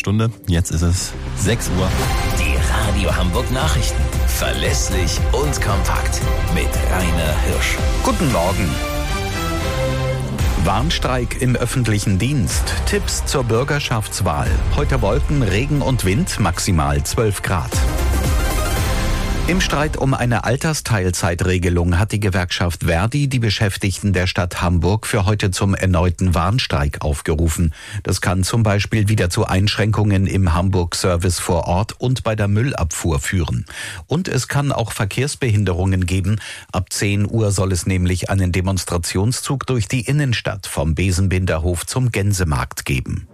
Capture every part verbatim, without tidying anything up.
Stunde. Jetzt ist es sechs Uhr. Die Radio Hamburg Nachrichten. Verlässlich und kompakt. Mit Rainer Hirsch. Guten Morgen. Warnstreik im öffentlichen Dienst. Tipps zur Bürgerschaftswahl. Heute Wolken, Regen und Wind, maximal zwölf Grad. Im Streit um eine Altersteilzeitregelung hat die Gewerkschaft Verdi die Beschäftigten der Stadt Hamburg für heute zum erneuten Warnstreik aufgerufen. Das kann zum Beispiel wieder zu Einschränkungen im Hamburg-Service vor Ort und bei der Müllabfuhr führen. Und es kann auch Verkehrsbehinderungen geben. Ab zehn Uhr soll es nämlich einen Demonstrationszug durch die Innenstadt vom Besenbinderhof zum Gänsemarkt geben.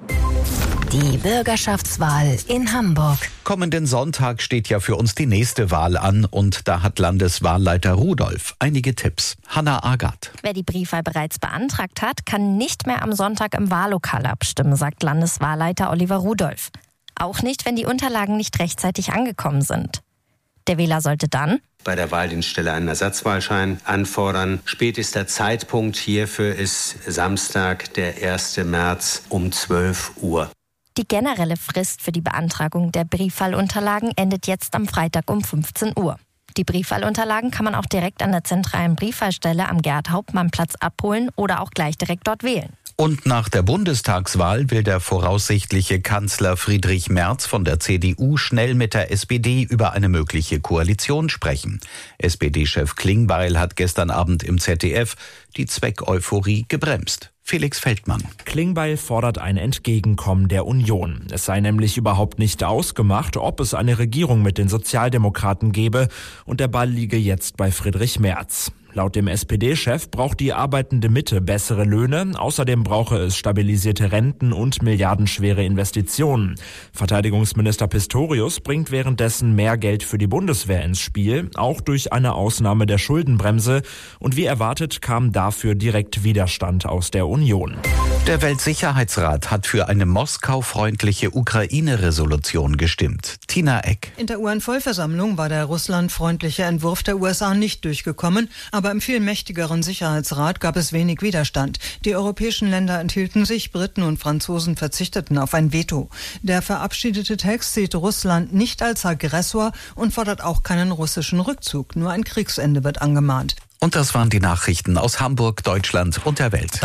Die Bürgerschaftswahl in Hamburg. Kommenden Sonntag steht ja für uns die nächste Wahl an und da hat Landeswahlleiter Rudolph einige Tipps. Hanna Agat. Wer die Briefwahl bereits beantragt hat, kann nicht mehr am Sonntag im Wahllokal abstimmen, sagt Landeswahlleiter Oliver Rudolph. Auch nicht, wenn die Unterlagen nicht rechtzeitig angekommen sind. Der Wähler sollte dann bei der Wahldienststelle einen Ersatzwahlschein anfordern. Spätester Zeitpunkt hierfür ist Samstag, der erster März um zwölf Uhr. Die generelle Frist für die Beantragung der Briefwahlunterlagen endet jetzt am Freitag um fünfzehn Uhr. Die Briefwahlunterlagen kann man auch direkt an der zentralen Briefwahlstelle am Gerd-Hauptmann-Platz abholen oder auch gleich direkt dort wählen. Und nach der Bundestagswahl will der voraussichtliche Kanzler Friedrich Merz von der C D U schnell mit der S P D über eine mögliche Koalition sprechen. S P D-Chef Klingbeil hat gestern Abend im Z D F die Zweckeuphorie gebremst. Felix Feldmann. Klingbeil fordert ein Entgegenkommen der Union. Es sei nämlich überhaupt nicht ausgemacht, ob es eine Regierung mit den Sozialdemokraten gebe und der Ball liege jetzt bei Friedrich Merz. Laut dem S P D-Chef braucht die arbeitende Mitte bessere Löhne. Außerdem brauche es stabilisierte Renten und milliardenschwere Investitionen. Verteidigungsminister Pistorius bringt währenddessen mehr Geld für die Bundeswehr ins Spiel, auch durch eine Ausnahme der Schuldenbremse. Und wie erwartet kam dafür direkt Widerstand aus der Union. Der Weltsicherheitsrat hat für eine Moskau-freundliche Ukraine-Resolution gestimmt. Tina Eck. In der U N-Vollversammlung war der russlandfreundliche Entwurf der U S A nicht durchgekommen, aber im viel mächtigeren Sicherheitsrat gab es wenig Widerstand. Die europäischen Länder enthielten sich, Briten und Franzosen verzichteten auf ein Veto. Der verabschiedete Text sieht Russland nicht als Aggressor und fordert auch keinen russischen Rückzug. Nur ein Kriegsende wird angemahnt. Und das waren die Nachrichten aus Hamburg, Deutschland und der Welt.